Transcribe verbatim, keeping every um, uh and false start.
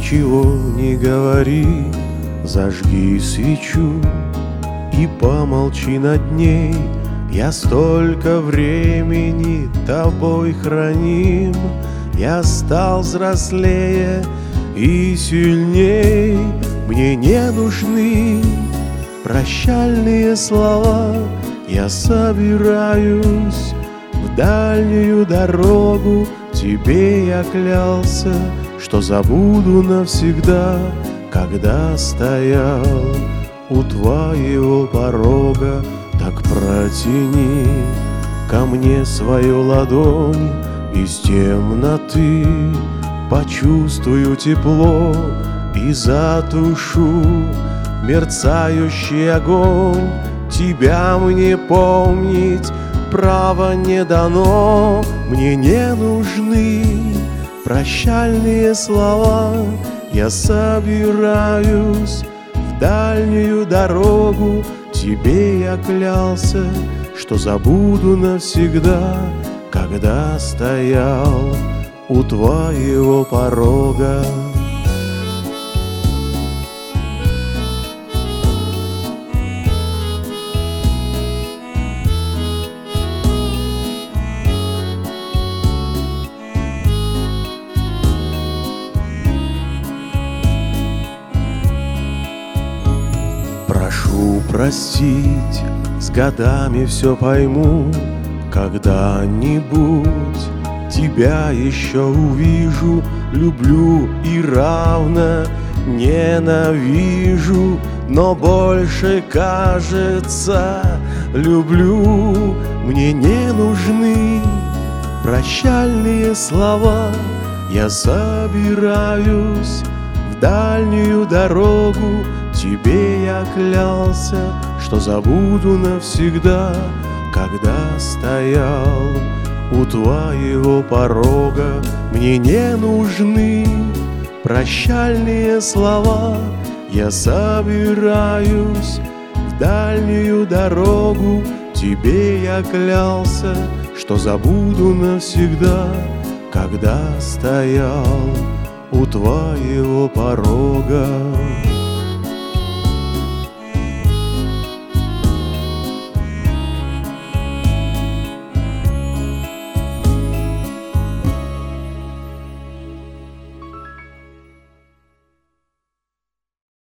ничего не говори, зажги свечу и помолчи над ней. Я столько времени тобой храним, я стал взрослее и сильней. Мне не нужны прощальные слова, я собираюсь в дальнюю дорогу. Тебе я клялся, что забуду навсегда, когда стоял у твоего порога. Так протяни ко мне свою ладонь, из темноты почувствую тепло и затушу мерцающий огонь. Тебя мне помнить право не дано. Мне не нужны прощальные слова, я собираюсь в дальнюю дорогу. Тебе я клялся, что забуду навсегда, когда стоял у твоего порога. Прошу простить, с годами все пойму. Когда-нибудь тебя еще увижу. Люблю и равно ненавижу, но больше, кажется, люблю. Мне не нужны прощальные слова, я собираюсь в дальнюю дорогу. Тебе я клялся, что забуду навсегда, когда стоял у твоего порога. Мне не нужны прощальные слова, я собираюсь в дальнюю дорогу. Тебе я клялся, что забуду навсегда, когда стоял у твоего порога.